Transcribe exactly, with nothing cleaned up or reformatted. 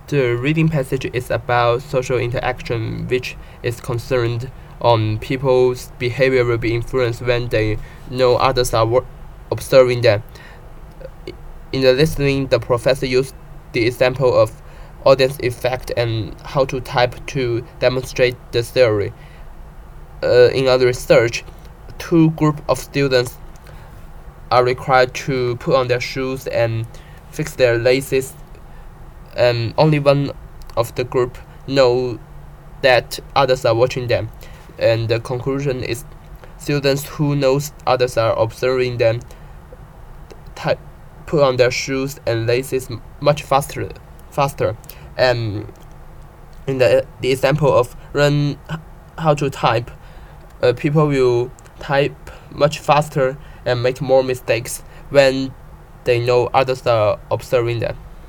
The reading passage is about social interaction, which is concerned on people's behavior will be influenced when they know others are wo- observing them. In the listening, the professor used the example of audience effect and how to type to demonstrate the theory. Uh, in a research, two groups of students are required to put on their shoes and fix their laces, and only one of the group know that others are watching them. And the conclusion is students who knows others are observing them type, put on their shoes and laces much faster faster and in the the example of learn how to type, uh, people will type much faster and make more mistakes when they know others are observing them.